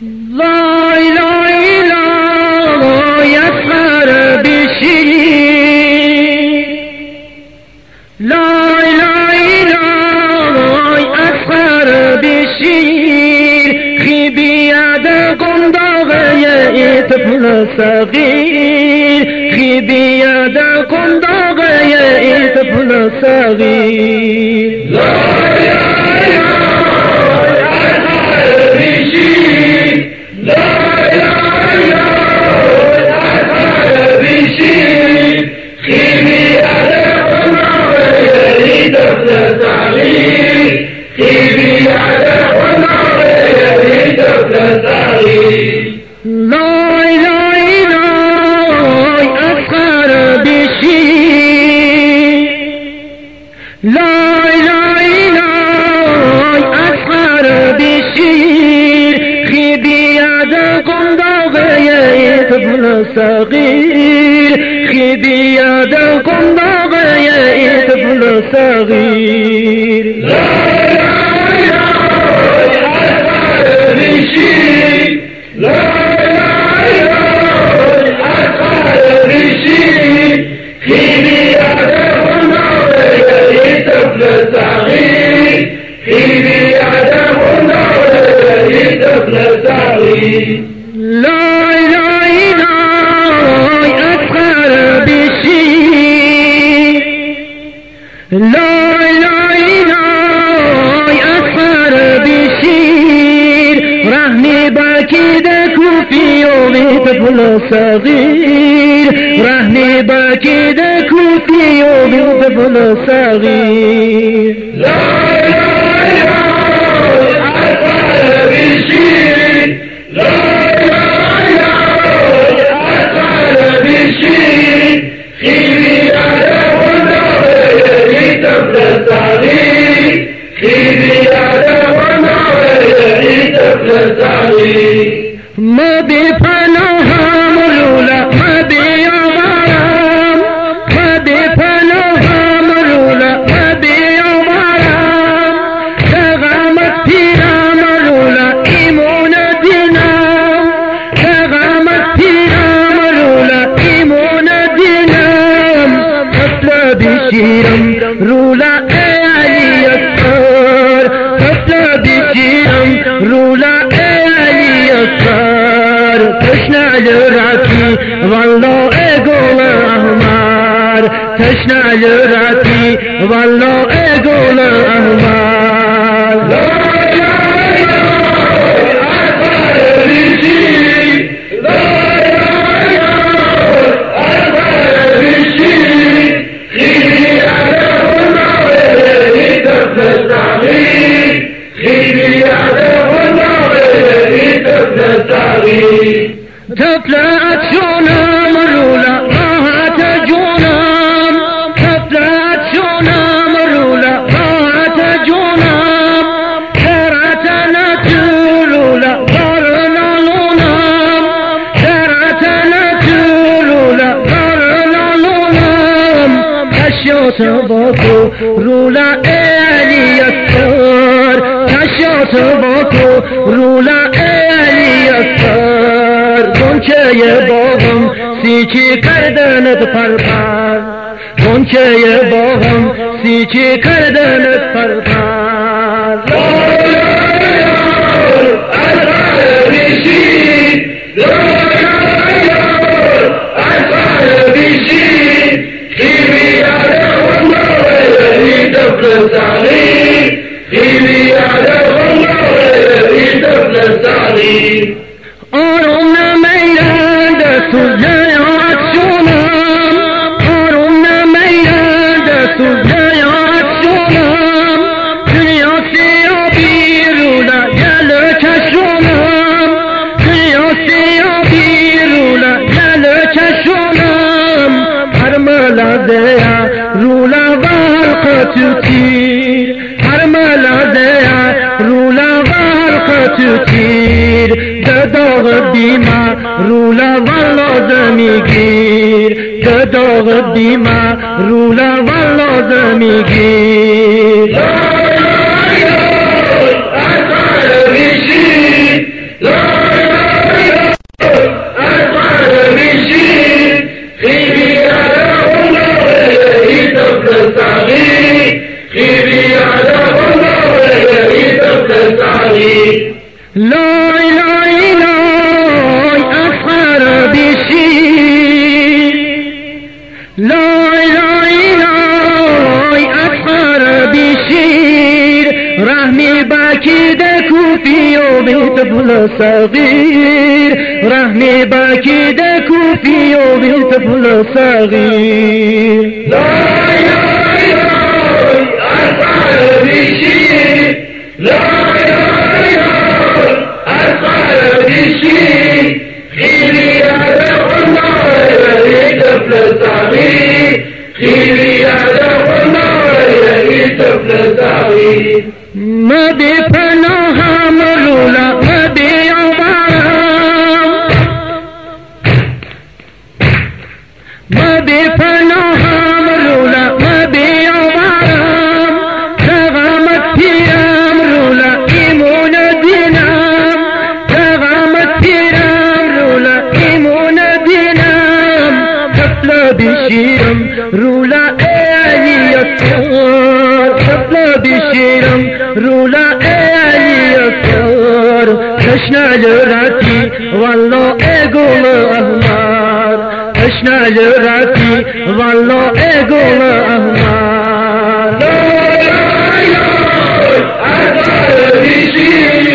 لا إله إلا الله يسخر بشير لا إله إلا الله يسخر بشير خيبي يدكم ضغية طفل صغير خيبي يدكم ضغية طفل صغير لا صغير خذي يدكم ضغية طفل صغير لا إله بشير لا إله بشير خذي يدكم ضغية طفل صغير خذي يدكم ضغية طفل صغير لا لا إله إلا الله أسخر بشير رهني باكيدك في يوم طفل صغير رهني باكيدك في يوم طفل صغير لا إله إلا الله أسخر بشير لا إله إلا الله أسخر بشير ما بفناها ملولا ما بيغرام ما بفناها ملولا ما بيغرام تغامت فينا ملولا إيمون دينام تغامت فينا ملولا إيمون دينام أطلع بشيرم رولا علي يسار أطلع بشيرم رولا تشنع لرعتي والله اقول احمر تشنع لرعتي والله اقول احمر لا اله الا الله اكبر بشير لا اله الا الله اكبر بشير خيري على النار طفل صغير خيري على النار طفل صغير تطلعت شونام رولا راها تجونام تطلعت شونام رولا راها تجونام ترعتنا تلولا ضرنا لونام ترعتنا تلولا ضرنا لونام تشوت بوكو رولا إلي يسار تشوت بوكو رولا إلي يسار گنچه باغم سیچی کردنت پرپر گنچه باغم سیچی کردنت پرپر لا اله بشیر لا اله بشیر خیلی علی والله طفل صغیر خیلی علی والله طفل صغیر آرامنا میلان دستور جایات شونم آرامنا میلان دستور جایات شونم دنیا سیابی رولا جلو چشونم دنیا سیابی رولا جلو چشونم هر ملادیا رولا غرق تیر هر ملادیا رولا غرق تیر داغ بیما رولا والا زمیگیر داغ بیما رولا والا زمیگیر لا اله الا الله طفل صغير رحمي باكي دكوفي طفل صغير لا يا أسعد بشيء لا يا أسعد بشيء خيري على والله طفل صغير خيري على والله طفل صغير ما بفناها مرولا ما بعمرام ما بفناها مرولا ما بعمرام تغامت فيها مرولا إيمون دينام تغامت فيها مرولا إيمون دينام تفلا بشيرم رولا إيالي يسار تفلا بشيرم رولا إيالي يسار تشنا لراتي والله إيقول أهمار تشنا لراتي والله إيقول أهمار لا يا أسعد بشيء